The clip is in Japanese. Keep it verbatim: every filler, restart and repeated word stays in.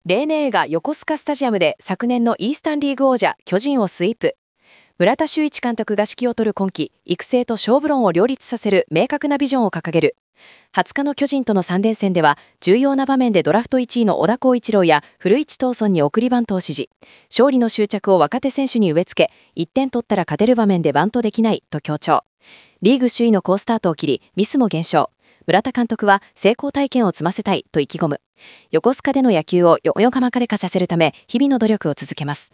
例年映画横須賀スタジアムで昨年のイースタンリーグ王者巨人をスイープ。村田修一監督が指揮を執る今季、育成と勝負論を両立させる明確なビジョンを掲げる。はつかの巨人とのさん連戦では、重要な場面でドラフトいちいの小田浩一郎や古市藤村に送りバントを指示。勝利の執着を若手選手に植え付け、いってん取ったら勝てる場面でバントできないと強調。リーグ首位の好スタートを切り、ミスも減少。村田監督は成功体験を積ませたいと意気込む。横須賀での野球をよよかまかで化させるため、日々の努力を続けます。